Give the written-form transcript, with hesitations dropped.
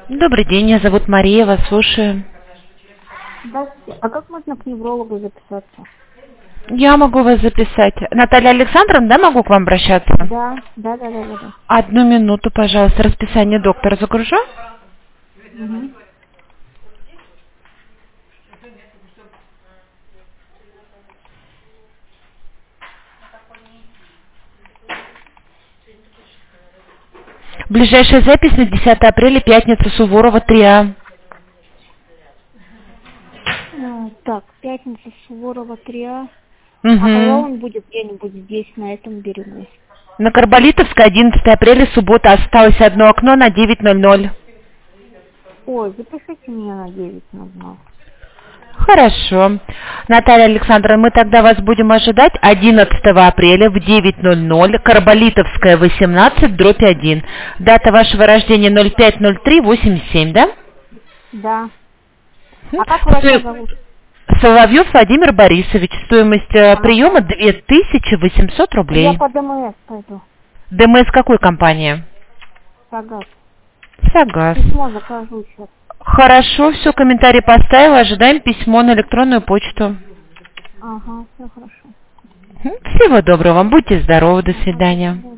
Добрый день, меня зовут Мария, вас слушаю. Здравствуйте. А как можно к неврологу записаться? Я могу вас записать. Наталья Александровна, да, могу к вам обращаться? Да. Одну минуту, пожалуйста, расписание доктора загружу. Угу. Ближайшая запись на 10 апреля, пятница, Суворова, 3А. Так, пятница, Суворова, 3А. А когда Угу. он будет где-нибудь здесь, на этом берегу? На Карболитовской, 11 апреля, суббота, осталось одно окно на 9:00. Ой, запишите меня на 9:00. Хорошо. Наталья Александровна, мы тогда вас будем ожидать 11 апреля в 9:00, Карболитовская, 18/1. Дата вашего рождения 05.03.87, да? Да. Мгм. А как врача зовут? Соловьев Владимир Борисович. Стоимость Ага. приема 2800 Я рублей. по ДМС пойду. ДМС какой компании? Сагат. Сагаз. Письмо закажу сейчас. Хорошо, все, комментарий поставила. Ожидаем письмо на электронную почту. Ага, все хорошо. Всего доброго вам. Будьте здоровы. До Ага, свидания.